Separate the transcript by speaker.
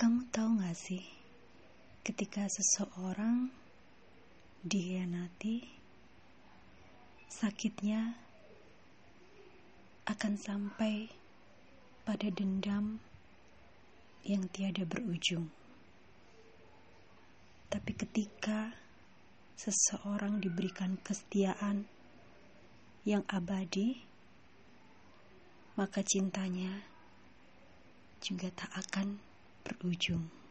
Speaker 1: Kamu tahu gak sih, ketika seseorang dikhianati, sakitnya akan sampai pada dendam yang tiada berujung. Tapi ketika seseorang diberikan kesetiaan yang abadi, maka cintanya juga tak akan berujung.